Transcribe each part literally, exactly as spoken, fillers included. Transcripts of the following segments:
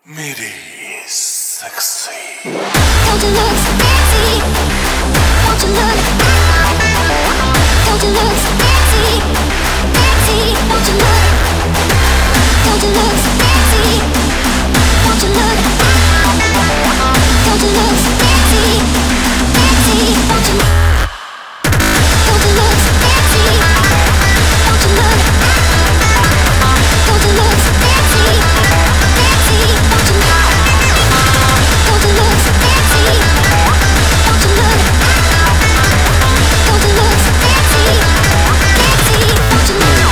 मेरी sexy. Don't you look sexy? Don't you look? Don't you look sexy? Sexy? Don't you look? Don't you look sexy? Don't you look? Don't you look sexy? Sexy? Don't you? Don't you look sexy? Don't you look? Don't you look sexy? Sexy? Don't you look? Don't you look sexy? Don't you look? Don't you look sexy? Sexy? Don't you look?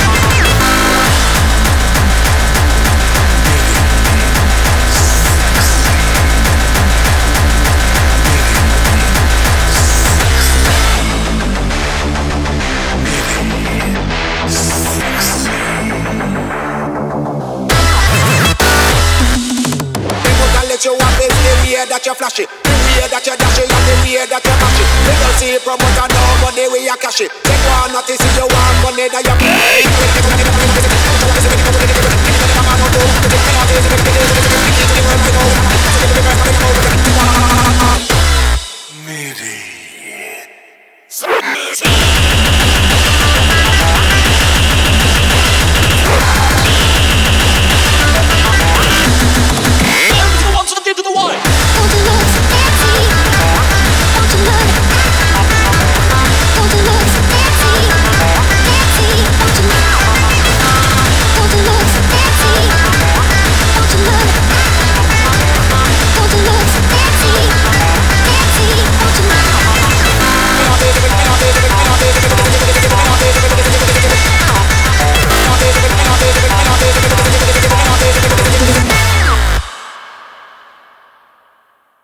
You have it, the way that you flash it, the way that you dash it, and the way that you mash it. We don't see promoter no money where you cash it. Take one notice if you want money that you pay.